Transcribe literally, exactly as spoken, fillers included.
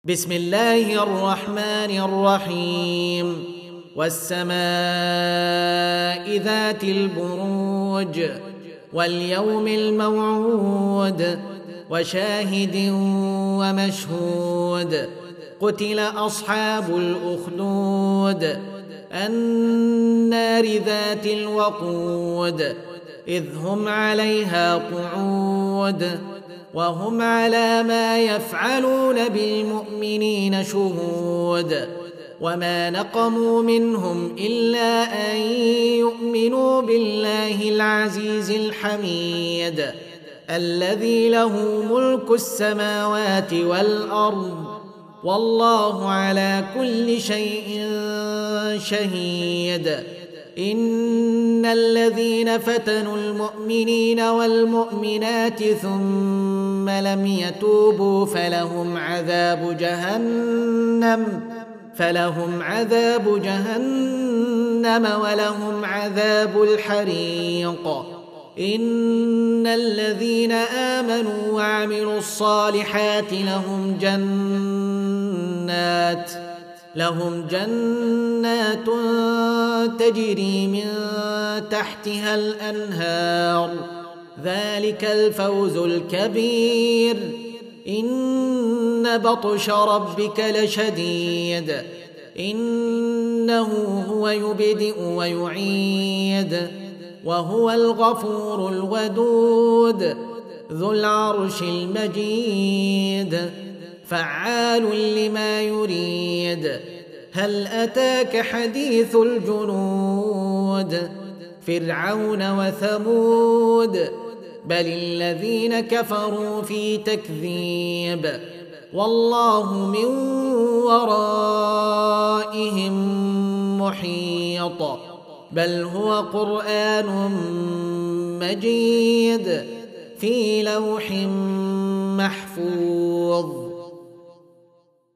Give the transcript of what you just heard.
بسم الله الرحمن الرحيم والسماء ذات البروج واليوم الموعود وشاهد ومشهود قتل أصحاب الأخدود النار ذات الوقود إذ هم عليها قعود وهم على ما يفعلون بالمؤمنين شهود وما نقموا منهم إلا أن يؤمنوا بالله العزيز الحميد الذي له ملك السماوات والأرض والله على كل شيء شهيد. إن الذين فتنوا المؤمنين والمؤمنات ثم لم يتوبوا فلهم عذاب جهنم فلهم عذاب جهنم ولهم عذاب الحريق. إن الذين آمنوا وعملوا الصالحات لهم جنات لهم جنات تجري من تحتها الأنهار ذلك الفوز الكبير. إن بطش ربك لشديد إنه هو يبدئ ويعيد وهو الغفور الودود ذو العرش المجيد فعال لما يريد. هل أتاك حديث الجنود فرعون وثمود بل الذين كفروا في تكذيب والله من ورائهم محيط بل هو قرآن مجيد في لوح محفوظ.